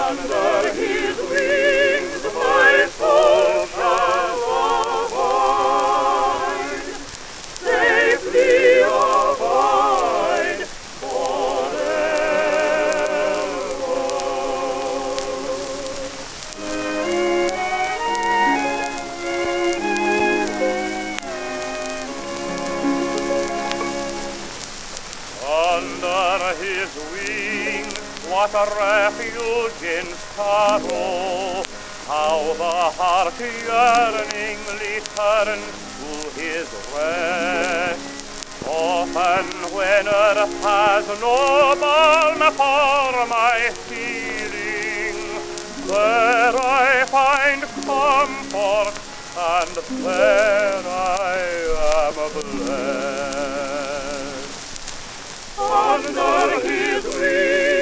Under his wings my soul shall abide, safely abide Under his wings, what a refuge in sorrow, how the heart yearningly turns to his rest. Often when earth has no balm for my healing, there I find comfort, and there I am blessed. Under his wings